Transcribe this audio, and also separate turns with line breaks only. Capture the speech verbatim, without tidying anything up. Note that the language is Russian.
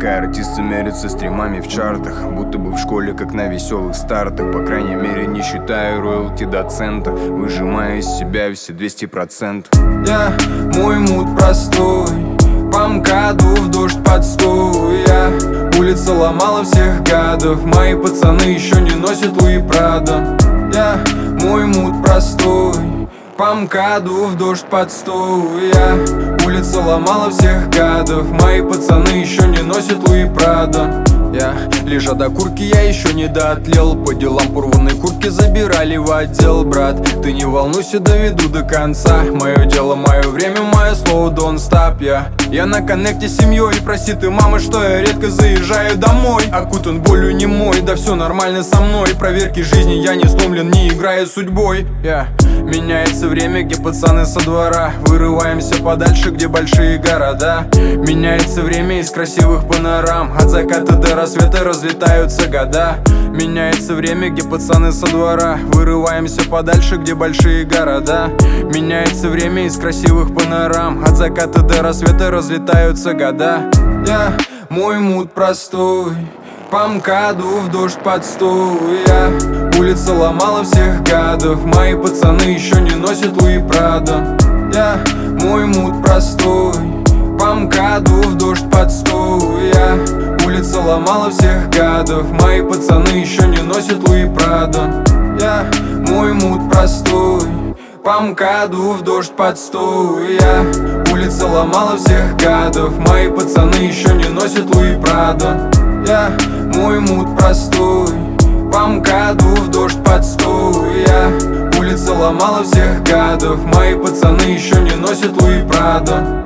Пока артисты мерятся стримами в чартах, будто бы в школе, как на веселых стартах. По крайней мере, не считаю роялти до цента, выжимая из себя все двести процентов.
Я, мой мут простой, по МКАДу в дождь подстой. Я, улица ломала всех гадов, мои пацаны еще не носят Луи Прадо. Я, мой мут простой, по МКАДу в дождь подстой. Я, улица ломала всех гадов, мои пацаны еще не носят Луи Прадо. Я, лежа до курки, я еще не доотлел. По делам порванной куртки забирали в отдел. Брат, ты не волнуйся, доведу до конца. Мое дело, мое время, мое слово, don't stop. Я, я на коннекте с семьей, прости ты, мама, что я редко заезжаю домой. Окутан болью не мой, да все нормально со мной. Проверки жизни, я не сломлен, не играя судьбой. Я, меняется время, где пацаны со двора. Вырываемся подальше, где большие города. Меняется время из красивых панорам. От заката до рассвета разлетаются года. Меняется время, где пацаны со двора. Вырываемся подальше, где большие города. Меняется время из красивых панорам. От заката до рассвета разлетаются года. Я, мой мут простой, по МКАДу в дождь подстой. Я, улица ломала всех гадов, мои пацаны еще не носят Луи Прадо. Я, мой мут простой, по МКАДу в дождь подстой. Я, улица ломала всех гадов, мои пацаны еще не носят Луи Прадо. Я, мой мут простой, по МКАДу в дождь подстой. Я, улица ломала всех гадов, мои пацаны еще не носят Луи Прадо. Я, мой мут простой, по МКАДу в дождь подстой. Я, улица ломала всех гадов, мои пацаны еще не носят Луи Прадо.